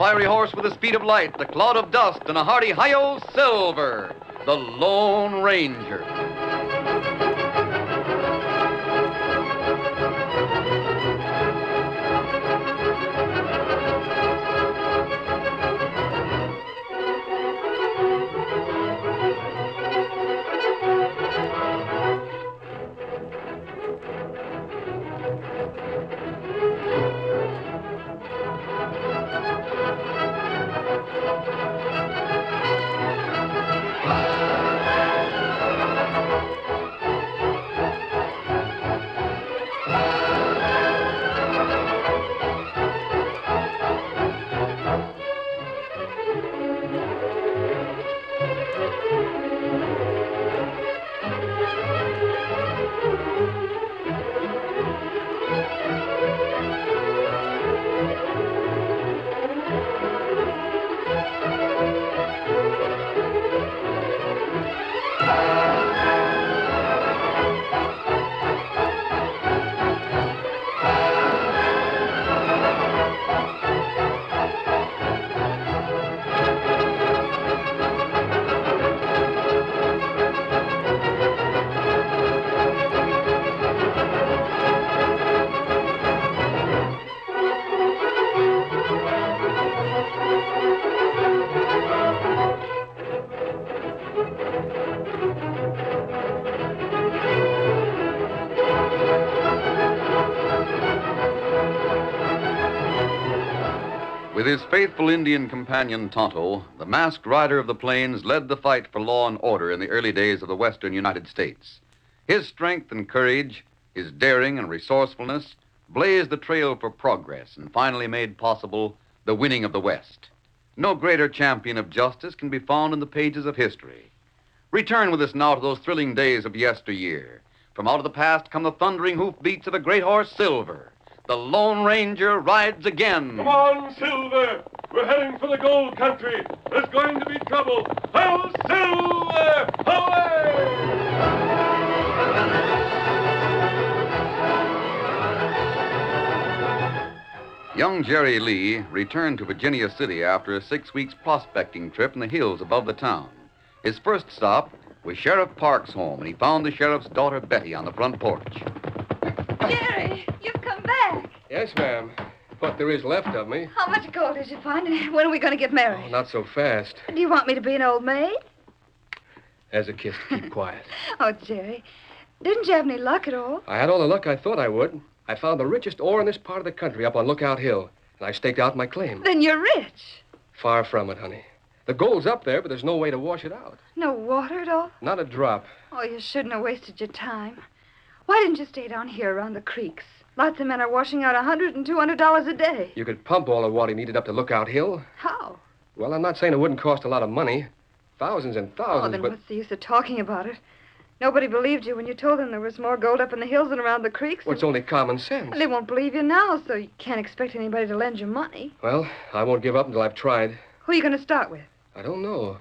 fiery horse with the speed of light, the cloud of dust, and a hearty hi-yo Silver, the Lone Ranger. With his faithful Indian companion Tonto, the masked rider of the plains led the fight for law and order in the early days of the western United States. His strength and courage, his daring and resourcefulness blazed the trail for progress and finally made possible the winning of the West. No greater champion of justice can be found in the pages of history. Return with us now to those thrilling days of yesteryear. From out of the past come the thundering hoofbeats of the great horse Silver. The Lone Ranger rides again. Come on, Silver. We're heading for the gold country. There's going to be trouble. Ho, Silver! Away! Young Jerry Lee returned to Virginia City after a 6 weeks prospecting trip in the hills above the town. His first stop was Sheriff Park's home, and he found the sheriff's daughter Betty on the front porch. Jerry, you've come back. Yes, ma'am. What there is left of me. How much gold did you find, and when are we going to get married? Oh, not so fast. Do you want me to be an old maid? As a kiss to keep quiet. Oh, Jerry, didn't you have any luck at all? I had all the luck I thought I would. I found the richest ore in this part of the country up on Lookout Hill, and I staked out my claim. Then you're rich. Far from it, honey. The gold's up there, but there's no way to wash it out. No water at all? Not a drop. Oh, you shouldn't have wasted your time. Why didn't you stay down here around the creeks? Lots of men are washing out $100 and $200 a day. You could pump all the water needed up to Lookout Hill. How? Well, I'm not saying it wouldn't cost a lot of money. Thousands and thousands, Oh, then but... what's the use of talking about it? Nobody believed you when you told them there was more gold up in the hills than around the creeks. Well, it's only common sense. They won't believe you now, so you can't expect anybody to lend you money. Well, I won't give up until I've tried. Who are you going to start with? I don't know.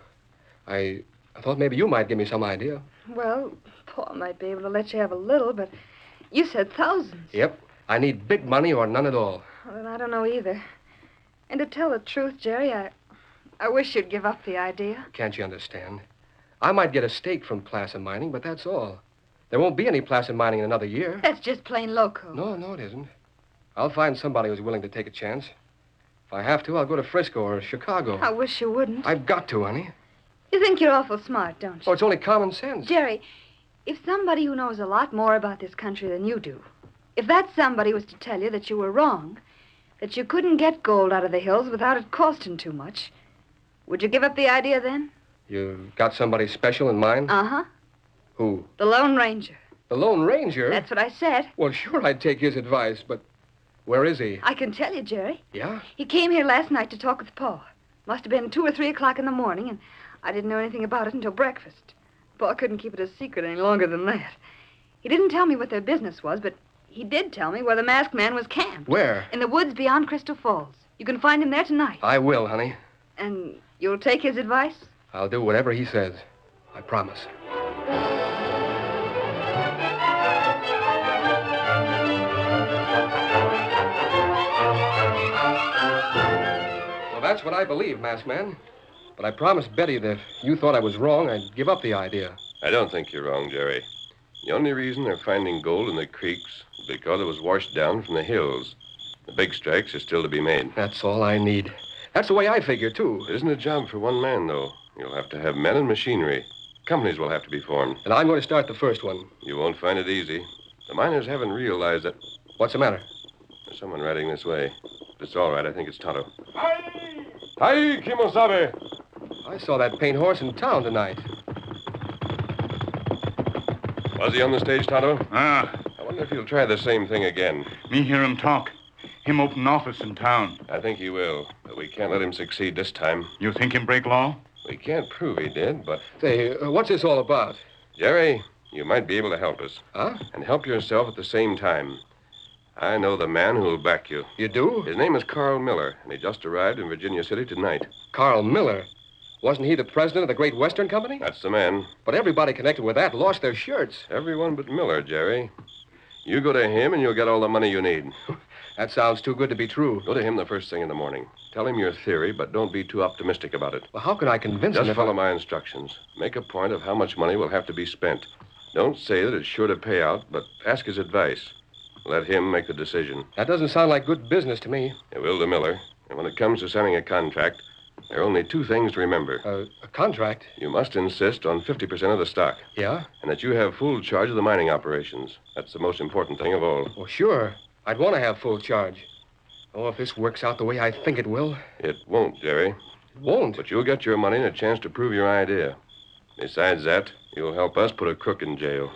I thought maybe you might give me some idea. Well, Paul might be able to let you have a little, but you said thousands. Yep. I need big money or none at all. Well, then I don't know either. And to tell the truth, Jerry, I wish you'd give up the idea. Can't you understand? I might get a stake from placer mining, but that's all. There won't be any placer mining in another year. That's just plain loco. No, it isn't. I'll find somebody who's willing to take a chance. If I have to, I'll go to Frisco or Chicago. I wish you wouldn't. I've got to, honey. You think you're awful smart, don't you? Oh, it's only common sense. Jerry, if somebody who knows a lot more about this country than you do, if that somebody was to tell you that you were wrong, that you couldn't get gold out of the hills without it costing too much, would you give up the idea then? You've got somebody special in mind? Uh-huh. Who? The Lone Ranger. The Lone Ranger? That's what I said. Well, sure, I'd take his advice, but where is he? I can tell you, Jerry. Yeah? He came here last night to talk with Pa. Must have been 2 or 3 o'clock in the morning, and I didn't know anything about it until breakfast. Pa couldn't keep it a secret any longer than that. He didn't tell me what their business was, but he did tell me where the masked man was camped. Where? In the woods beyond Crystal Falls. You can find him there tonight. I will, honey. And you'll take his advice? I'll do whatever he says. I promise. So that's That's what I believe, masked man. But I promised Betty that if you thought I was wrong, I'd give up the idea. I don't think you're wrong, Jerry. The only reason they're finding gold in the creeks is because it was washed down from the hills. The big strikes are still to be made. That's all I need. That's the way I figure, too. It isn't a job for one man, though. You'll have to have men and machinery. Companies will have to be formed. And I'm going to start the first one. You won't find it easy. The miners haven't realized that... What's the matter? There's someone riding this way. If it's all right, I think it's Tonto. Hi, Kimosabe! I saw that paint horse in town tonight. Was he on the stage, Tonto? Ah, I wonder if he'll try the same thing again. me hear him talk. Him open office in town. I think he will, but we can't let him succeed this time. You think him break law? We can't prove he did, but... Say, what's this all about? Jerry, you might be able to help us. Huh? And help yourself at the same time. I know the man who will back you. You do? His name is Carl Miller, and he just arrived in Virginia City tonight. Carl Miller. Wasn't he the president of the Great Western Company? That's the man. But everybody connected with that lost their shirts. Everyone but Miller, Jerry. You go to him and you'll get all the money you need. That sounds too good to be true. Go to him the first thing in the morning. Tell him your theory, but don't be too optimistic about it. Well, how can I convince him Just if follow my instructions. Make a point of how much money will have to be spent. Don't say that it's sure to pay out, but ask his advice. Let him make the decision. That doesn't sound like good business to me. It will to Miller. And when it comes to signing a contract, there are only two things to remember. A contract? You must insist on 50% of the stock, Yeah? and that you have full charge of the mining operations. That's the most important thing of all. Well, sure. I'd want to have full charge. Oh, if this works out the way I think it will. It won't, Jerry. It won't. But you'll get your money and a chance to prove your idea. Besides that, you'll help us put a crook in jail.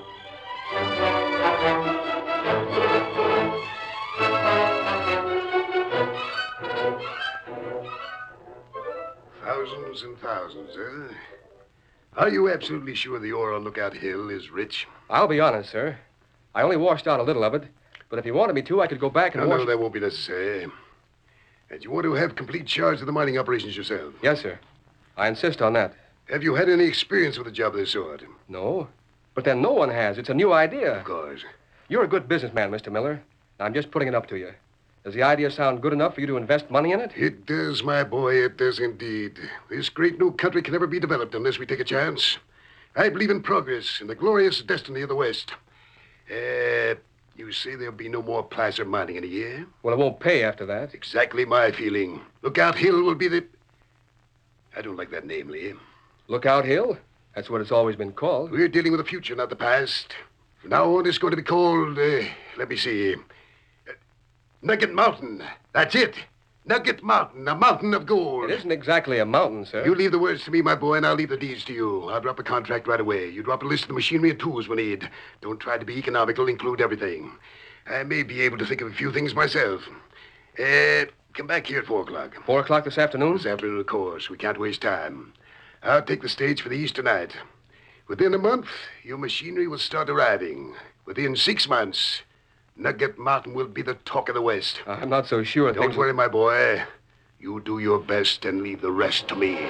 Thousands and thousands, eh? Are you absolutely sure the ore on Lookout Hill is rich? I'll be honest, sir. I only washed out a little of it. But if you wanted me to, I could go back and wash... No, that won't be necessary. And you want to have complete charge of the mining operations yourself? Yes, sir. I insist on that. Have you had any experience with a job of this sort? No. But then no one has. It's a new idea. Of course. You're a good businessman, Mr. Miller. I'm just putting it up to you. Does the idea sound good enough for you to invest money in it? It does, my boy. It does indeed. This great new country can never be developed unless we take a chance. I believe in progress and the glorious destiny of the West. You say there'll be no more placer mining in a year? Well, it won't pay after that. Exactly my feeling. Lookout Hill will be the... I don't like that name, Lee. Lookout Hill? That's what it's always been called. We're dealing with the future, not the past. From now on, it's going to be called, let me see, Nugget Mountain. That's it. Nugget Mountain, a mountain of gold. It isn't exactly a mountain, sir. You leave the words to me, my boy, and I'll leave the deeds to you. I'll drop a contract right away. You drop a list of the machinery and tools we need. Don't try to be economical. Include everything. I may be able to think of a few things myself. Come back here at 4 o'clock. 4 o'clock this afternoon? This afternoon, of course. We can't waste time. I'll take the stage for the East tonight. Within a month, your machinery will start arriving. Within 6 months, Nugget Mountain will be the talk of the West. I'm not so sure. Don't worry, my boy. You do your best and leave the rest to me.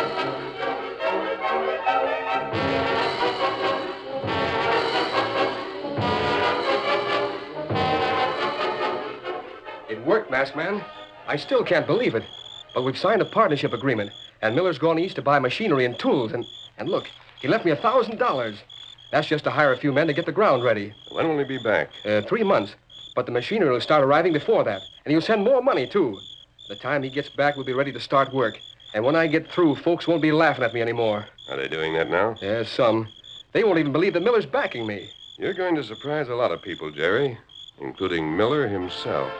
It worked, masked man. I still can't believe it. But we've signed a partnership agreement, and Miller's gone east to buy machinery and tools. And look, he left me $1,000. That's just to hire a few men to get the ground ready. When will he be back? 3 months. But the machinery will start arriving before that. And he'll send more money, too. By the time he gets back, we'll be ready to start work. And when I get through, folks won't be laughing at me anymore. Are they doing that now? Yes, some. They won't even believe that Miller's backing me. You're going to surprise a lot of people, Jerry, including Miller himself.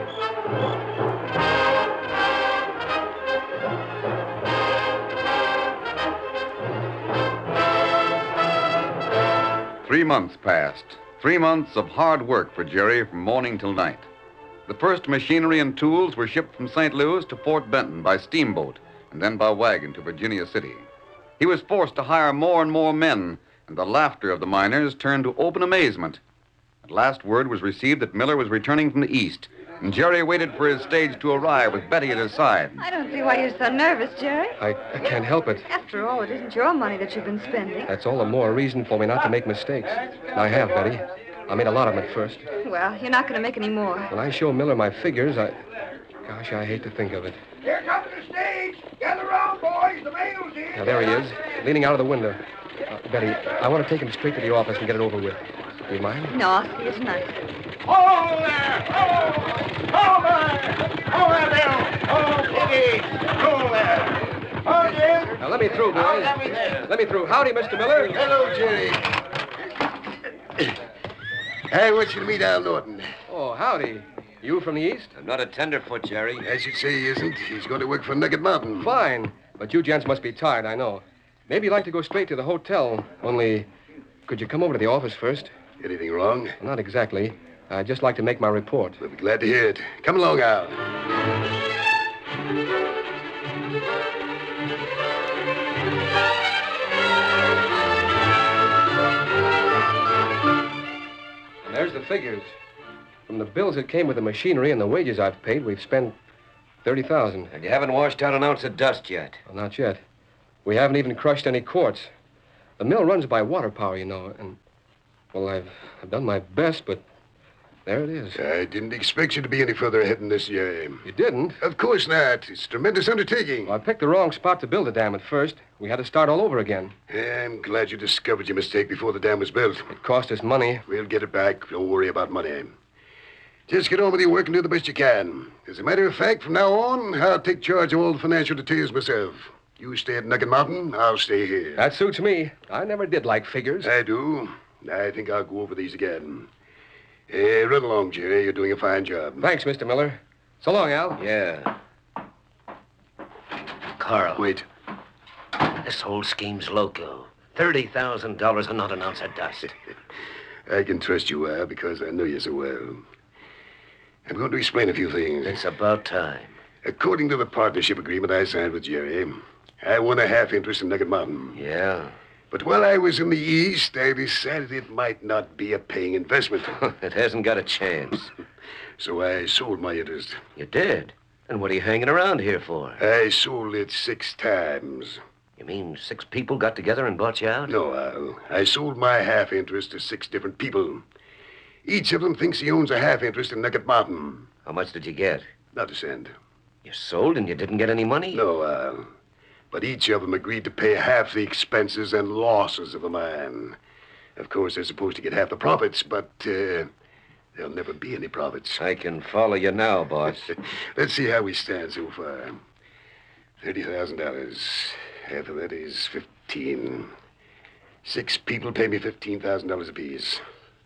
Three months passed. 3 months of hard work for Jerry from morning till night. The first machinery and tools were shipped from St. Louis to Fort Benton by steamboat and then by wagon to Virginia City. He was forced to hire more and more men, and the laughter of the miners turned to open amazement. At last, word was received that Miller was returning from the east, and Jerry waited for his stage to arrive with Betty at his side. I don't see why you're so nervous, Jerry. I can't help it. After all, it isn't your money that you've been spending. That's all the more reason for me not to make mistakes. And I have, Betty. I made a lot of them at first. Well, you're not going to make any more. When I show Miller my figures, Gosh, I hate to think of it. Here comes the stage! Gather round, boys. The mail's here. Now, there he is, leaning out of the window. Betty, I want to take him straight to the office and get it over with. Do you mind? No, I'll see you tonight. Oh, there! Oh! Oh, there! Oh, there, Bill! Oh, Kitty! Oh, there! Oh, Jim! Now, let me through, boys. Let me through. Howdy, Mr. Miller. Hello, Jerry. I want you to meet Al Norton. Oh, howdy. You from the east? I'm not a tenderfoot, Jerry. I should say he isn't. He's going to work for Nugget Mountain. Fine. But you gents must be tired, I know. Maybe you'd like to go straight to the hotel. Only, could you come over to the office first? Anything wrong? Well, not exactly. I'd just like to make my report. We'll be glad to hear it. Come along, Al. And there's the figures. From the bills that came with the machinery and the wages I've paid, we've spent $30,000. And you haven't washed out an ounce of dust yet. Well, not yet. We haven't even crushed any quartz. The mill runs by water power, you know, and, well, I've done my best, but there it is. I didn't expect you to be any further ahead in this year. You didn't? Of course not. It's a tremendous undertaking. Well, I picked the wrong spot to build the dam at first. We had to start all over again. I'm glad you discovered your mistake before the dam was built. It cost us money. We'll get it back. Don't worry about money. Just get on with your work and do the best you can. As a matter of fact, from now on, I'll take charge of all the financial details myself. You stay at Nugget Mountain, I'll stay here. That suits me. I never did like figures. I do. I think I'll go over these again. Run along, Jerry. You're doing a fine job. Thanks, Mr. Miller. So long, Al. Yeah. Carl, Wait. this whole scheme's loco. $30,000 and not an ounce of dust. I can trust you, Al, because I know you so well. I'm going to explain a few things. It's about time. According to the partnership agreement I signed with Jerry, I won a half interest in Nugget Mountain. Yeah. But while I was in the East, I decided it might not be a paying investment. It hasn't got a chance. So I sold my interest. You did? And what are you hanging around here for? I sold it 6 times. You mean 6 people got together and bought you out? No, Al. I sold my half interest to 6 different people. Each of them thinks he owns a half interest in Nugget Mountain. How much did you get? Not a cent. You sold and you didn't get any money? No, Al. But each of them agreed to pay half the expenses and losses of the mine. Of course, they're supposed to get half the profits, but there'll never be any profits. I can follow you now, boss. Let's see how we stand so far. $30,000. Half of that is 15. 6 people pay me $15,000 apiece.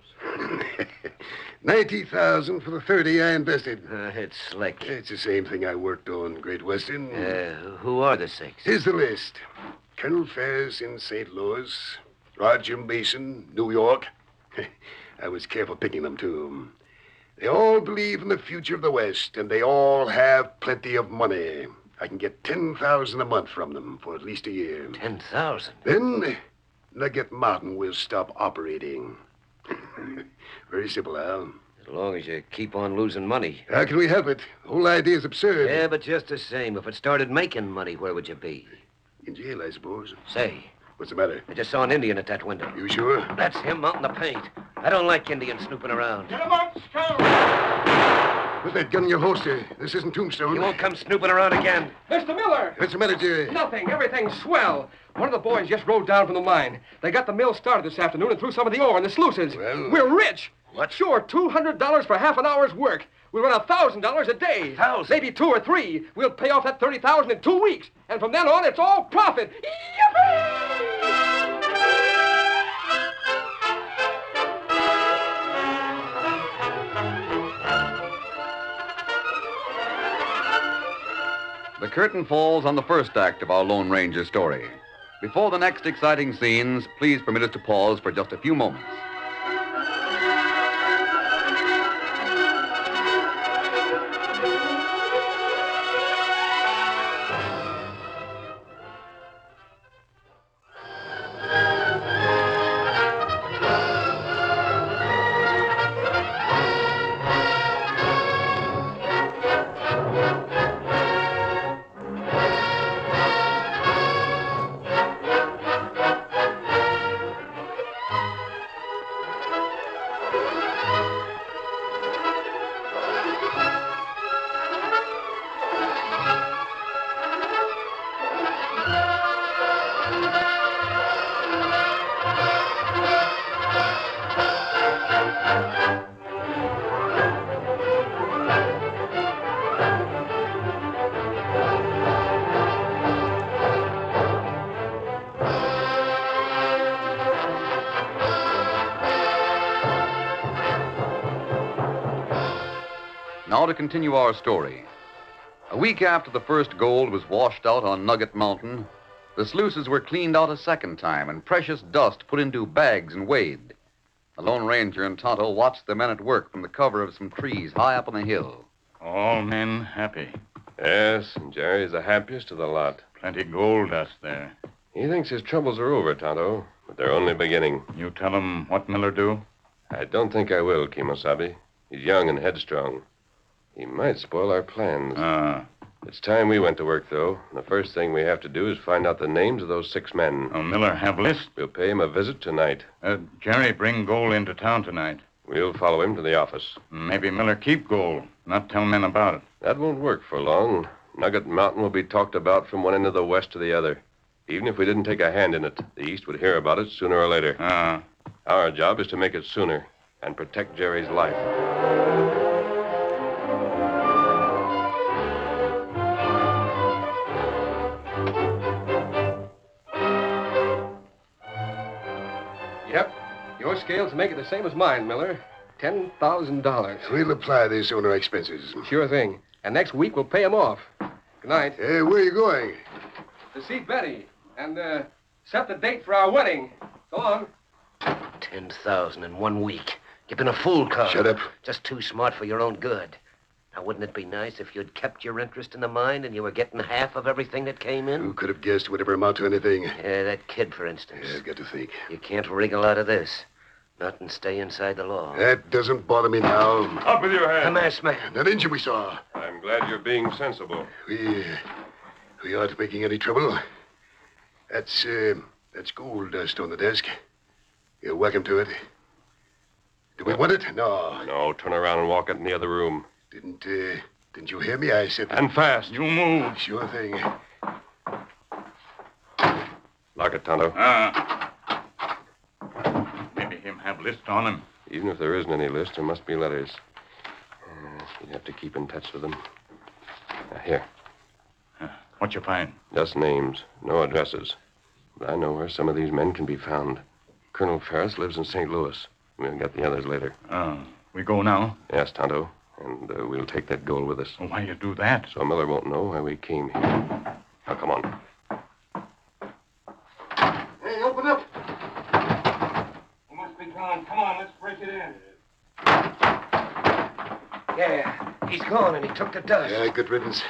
90,000 for the 30 I invested. It's slick. It's the same thing I worked on Great Western. Who are the 6? Here's the list. Colonel Ferris in St. Louis. Roger Mason, New York. I was careful picking them, too. They all believe in the future of the West, and they all have plenty of money. I can get $10,000 a month from them for at least a year. 10,000? Then Nugget Mountain will stop operating. Very simple, Al. As long as you keep on losing money. How can we help it? The whole idea is absurd. Yeah, but just the same, if it started making money, where would you be? In jail, I suppose. Say, What's the matter? I just saw an Indian at that window. You sure? That's him out in the paint. I don't like Indians snooping around. Get him up, Scout! Put that gun in your holster. This isn't Tombstone. You won't come snooping around again. Mr. Miller! What's the matter, Jerry? Nothing. Everything's swell. One of the boys just rode down from the mine. They got the mill started this afternoon and threw some of the ore in the sluices. Well- We're rich. What? Sure, $200 for half an hour's work. We run $1,000 a day. 1,000? Maybe 2 or 3. We'll pay off that $30,000 in 2 weeks. And from then on, it's all profit. Yippee! The curtain falls on the first act of our Lone Ranger story. Before the next exciting scenes, please permit us to pause for just a few moments. Now to continue our story. A week after the first gold was washed out on Nugget Mountain, the sluices were cleaned out a second time and precious dust put into bags and weighed. The Lone Ranger and Tonto watched the men at work from the cover of some trees high up on the hill. All men happy. Yes, and Jerry's the happiest of the lot. Plenty gold dust there. He thinks his troubles are over, Tonto, but they're only beginning. You tell him what Miller do? I don't think I will, Kimosabe. He's young and headstrong. He might spoil our plans. It's time we went to work, though. The first thing we have to do is find out the names of those 6 men. Miller have list? We'll pay him a visit tonight. Jerry bring gold into town tonight. We'll follow him to the office. Maybe Miller keep gold, not tell men about it. That won't work for long. Nugget Mountain will be talked about from one end of the west to the other. Even if we didn't take a hand in it, the East would hear about it sooner or later. Our job is to make it sooner and protect Jerry's life. Yep. Your scales make it the same as mine, Miller. $10,000. We'll apply this on our expenses. Sure thing. And next week we'll pay 'em off. Good night. Hey, where are you going? To see Betty and set the date for our wedding. Go on. 10,000 in 1 week. You've been a fool, Carl. Shut up. Just too smart for your own good. Now, wouldn't it be nice if you'd kept your interest in the mine and you were getting half of everything that came in? Who could have guessed it would ever amount to anything? Yeah, that kid, for instance. Yeah, I've got to think. You can't wriggle out of this. Not and stay inside the law. That doesn't bother me now. Up with your The hands. masked man. That engine we saw. I'm glad you're being sensible. We aren't making any trouble. That's gold dust on the desk. You're welcome to it. Do we want it? No. No, turn around and walk it in the other room. Didn't you hear me? I said... And fast. You move. Sure thing. Lock it, Tonto. Maybe him have list on him. Even if there isn't any list, there must be letters. You'd have to keep in touch with them. Here. What you find? Just names, no addresses. But I know where some of these men can be found. Colonel Ferris lives in St. Louis. We'll get the others later. We go now? Yes, Tonto. And we'll take that gold with us. Well, why you do that? So Miller won't know why we came here. Now, come on. Hey, open up. Must be gone. Come on, let's break it in. Yeah, he's gone and he took the dust. Yeah, good riddance.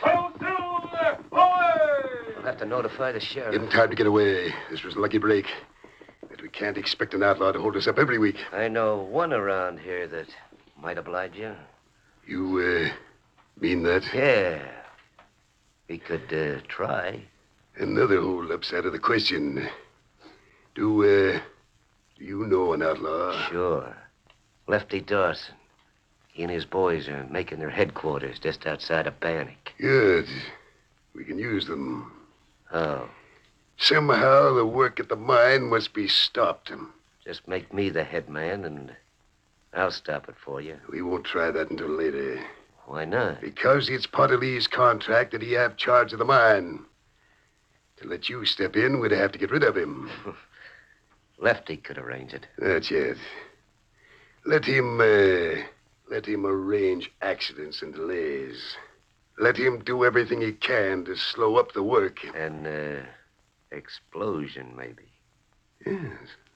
We'll have to notify the sheriff. Give him time to get away. This was a lucky break. But we can't expect an outlaw to hold us up every week. I know one around here that might oblige you. You, mean that? Yeah. We could try. Another hold-up's out of the question. Do you know an outlaw? Sure. Lefty Dawson. He and his boys are making their headquarters just outside of Bannock. Good. We can use them. Oh, Somehow the work at the mine must be stopped. just make me the head man and I'll stop it for you. We won't try that until later. Why not? Because it's part of Lee's contract that he have charge of the mine. To let you step in, we'd have to get rid of him. Lefty could arrange it. That's it. Let him arrange accidents and delays. Let him do everything he can to slow up the work. An explosion, maybe. Yes.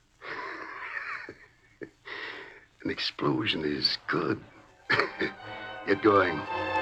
An explosion is good. Get going.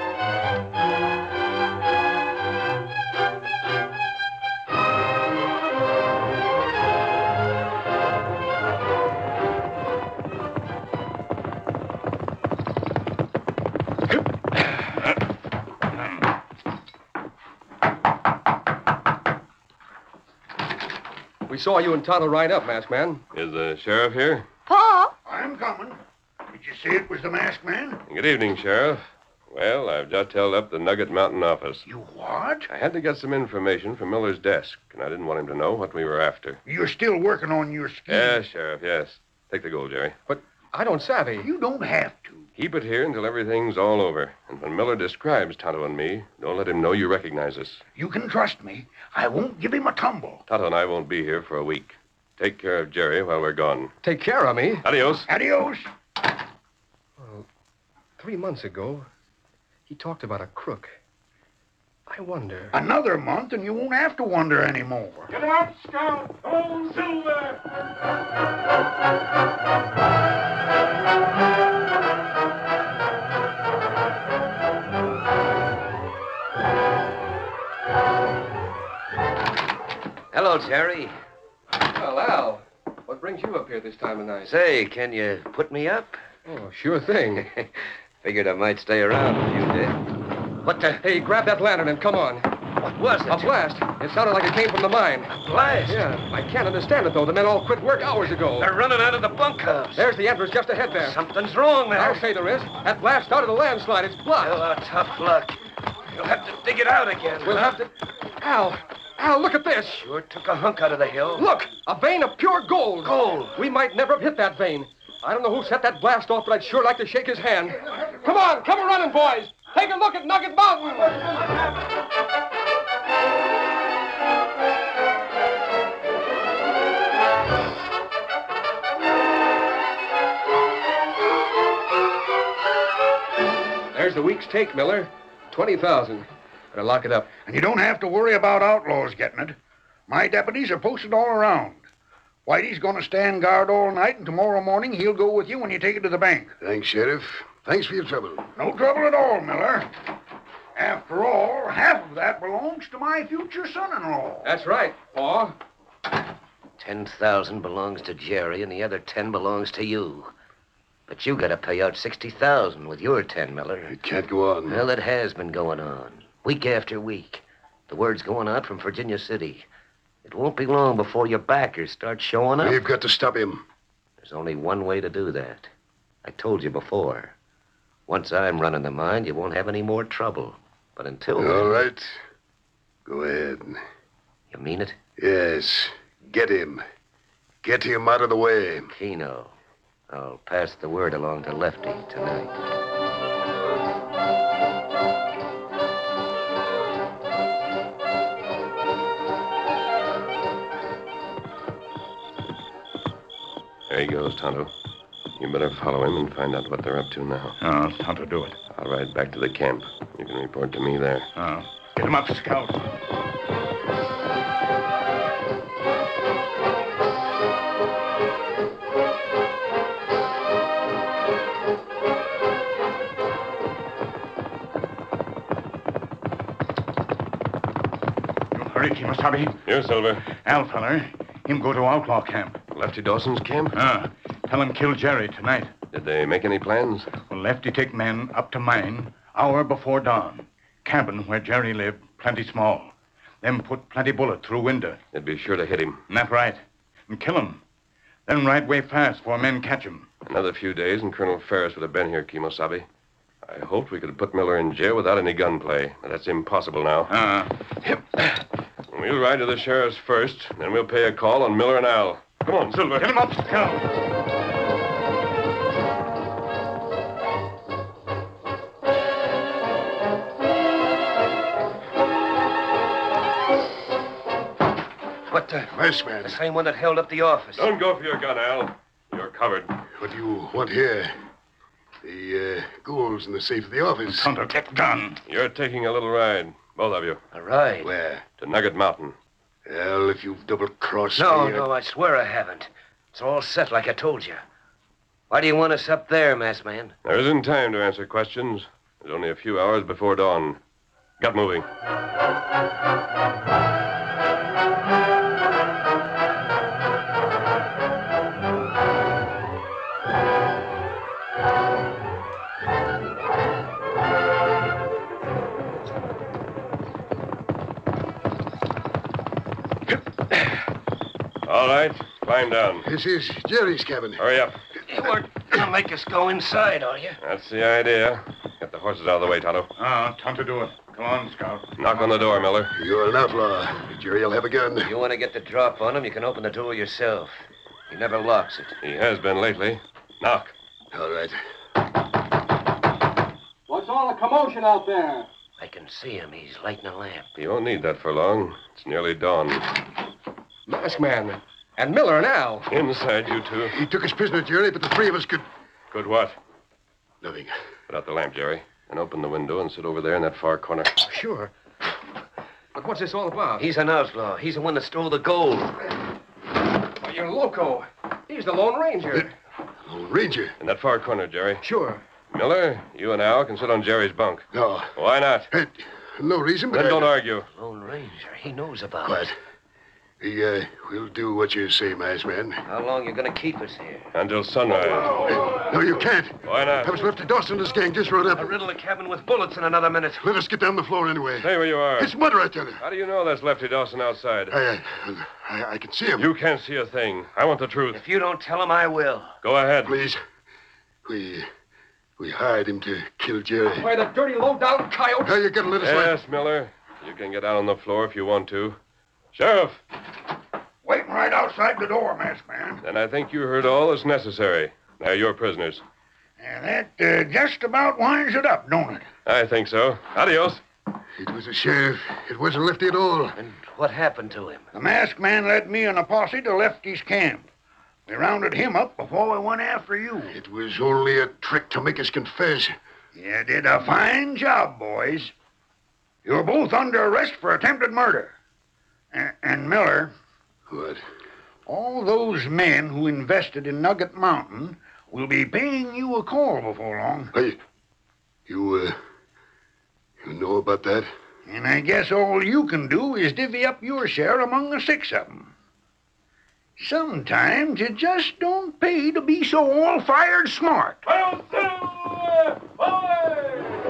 We saw you and Tonto ride up, masked man. Is the sheriff here? Pa? I'm coming. Did you say it was the masked man? Good evening, Sheriff. Well, I've just held up the Nugget Mountain office. You what? I had to get some information from Miller's desk, and I didn't want him to know what we were after. You're still working on your scheme. Yes, Sheriff, yes. Take the gold, Jerry. But I don't savvy. You don't have to. Keep it here until everything's all over. And when Miller describes Tonto and me, don't let him know you recognize us. You can trust me. I won't give him a tumble. Tonto and I won't be here for a week. Take care of Jerry while we're gone. Take care of me. Adios. Adios. 3 months ago, He talked about a crook. I wonder. Another month, and you won't have to wonder anymore. Get up, Scout! Hold Silver! Hello, Jerry. Well, Al, what brings you up here this time of night? Say, can you put me up? Oh, sure thing. Figured I might stay around if you did. What the? Hey, grab that lantern and come on. What was it? A blast. It sounded like it came from the mine. A blast? Yeah, I can't understand it, though. The men all quit work hours ago. They're running out of the bunkhouse. There's the entrance just ahead there. Something's wrong there. I'll say there is. That blast started a landslide. It's blocked. Oh, tough luck. You'll have to dig it out again. We'll have to... Al, look at this. Sure took a hunk out of the hill. Look, a vein of pure gold. Gold. We might never have hit that vein. I don't know who set that blast off, but I'd sure like to shake his hand. Come on, come running, boys. Take a look at Nugget Mountain. There's the week's take, Miller. 20,000. Better lock it up. And you don't have to worry about outlaws getting it. My deputies are posted all around. Whitey's going to stand guard all night, and tomorrow morning he'll go with you when you take it to the bank. Thanks, Sheriff. Thanks for your trouble. No trouble at all, Miller. After all, half of that belongs to my future son-in-law. That's right, Pa. 10,000 belongs to Jerry, and the other 10 belongs to you. But you got to pay out 60,000 with your 10, Miller. It can't go on. Well, it has been going on, week after week. The word's going out from Virginia City. It won't be long before your backers start showing up. We've got to stop him. There's only one way to do that. I told you before. Once I'm running the mine, you won't have any more trouble. But until then... All right. Go ahead. You mean it? Yes. Get him. Get him out of the way. Keno. I'll pass the word along to Lefty tonight. There he goes, Tonto. You better follow him and find out what they're up to now. Oh, Tonto, do it. I'll ride back to the camp. You can report to me there. Oh, get him up, Scout. You hurry, Kemosabe. Here, Silver. Al, feller, him go to outlaw camp. Lefty Dawson's camp? Tell him kill Jerry tonight. Did they make any plans? Well, Lefty take men up to mine hour before dawn. Cabin where Jerry lived, plenty small. Them put plenty bullet through window. They'd be sure to hit him. That right. And kill him. Then ride way fast before men catch him. Another few days and Colonel Ferris would have been here, Kemosabe. I hoped we could put Miller in jail without any gunplay, but that's impossible now. We'll ride to the sheriff's first, then we'll pay a call on Miller and Al. Come on, Silver. Get him up, Scout. What the? Masked man. The same one that held up the office. Don't go for your gun, Al. You're covered. What do you want here? The gold's in the safe of the office. Tonto, get gun. You're taking a little ride, both of you, All right. Where? to Nugget Mountain. Well, if you've double-crossed No, me... no, I swear I haven't. It's all set like I told you. Why do you want us up there, masked man? There isn't time to answer questions. There's only a few hours before dawn. Get moving. All right, climb down. This is Jerry's cabin. Hurry up. You weren't gonna make us go inside, are you? That's the idea. Get the horses out of the way, Tonto. Tonto, do it. Come on, Scout. Knock on the door, Miller. You're an outlaw. Jerry'll have a gun. You want to get the drop on him, you can open the door yourself. He never locks it. He has been lately. Knock. All right. What's all the commotion out there? I can see him. He's lighting a lamp. You won't need that for long. It's nearly dawn. Masked man. And Miller and Al. Inside, you two. He took us prisoner, Jerry, but the three of us could... Good what? Nothing. Put out the lamp, Jerry. and open the window and sit over there in that far corner. Sure. But what's this all about? He's an outlaw. He's the one that stole the gold. Oh, you're loco. He's the Lone Ranger. Lone Ranger? In that far corner, Jerry. Sure. Miller, you and Al can sit on Jerry's bunk. No. Why not? No reason, but Then don't argue. Lone Ranger. He knows about Quiet. We'll do what you say, masked man. How long you gonna keep us here? Until sunrise. No, you can't. Why not? That was Lefty Dawson and his gang just rode up. I'll riddle the cabin with bullets in another minute. Let us get down the floor anyway. Stay where you are. It's murder, I tell you. How do you know that's Lefty Dawson outside? I can see him. You can't see a thing. I want the truth. If you don't tell him, I will. Go ahead. Please. We hired him to kill Jerry. Why, the dirty, low-down coyote. Now you gotta let us Yes, Miller. You can get out on the floor if you want to. Sheriff! Waiting right outside the door, masked man. Then I think you heard all that's necessary. Now you're prisoners. And that just about winds it up, don't it? I think so. Adios. It was a sheriff. It wasn't Lefty at all. And what happened to him? The masked man led me and a posse to Lefty's camp. We rounded him up before we went after you. It was only a trick to make us confess. You did a fine job, boys. You're both under arrest for attempted murder. And Miller... What? All those men who invested in Nugget Mountain will be paying you a call before long. Hey, you know about that? And I guess all you can do is divvy up your share among the 6 of them. Sometimes it just don't pay to be so all-fired smart. Hail Silver! Away!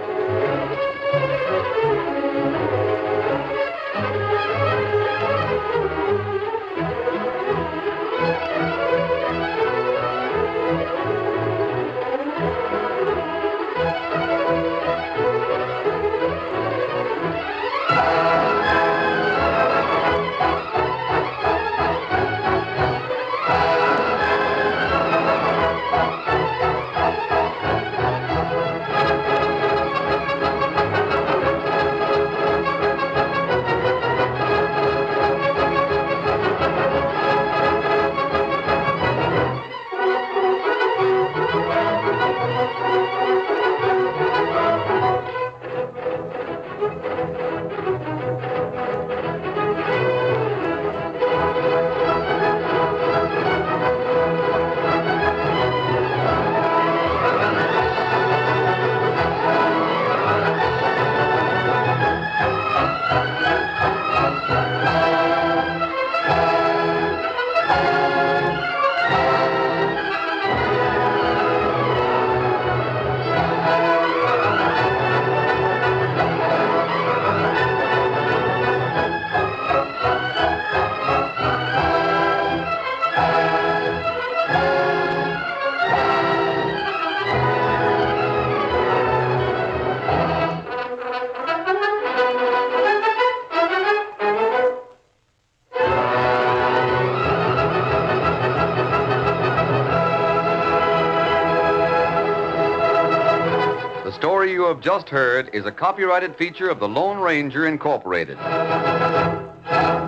The story you have just heard is a copyrighted feature of the Lone Ranger Incorporated.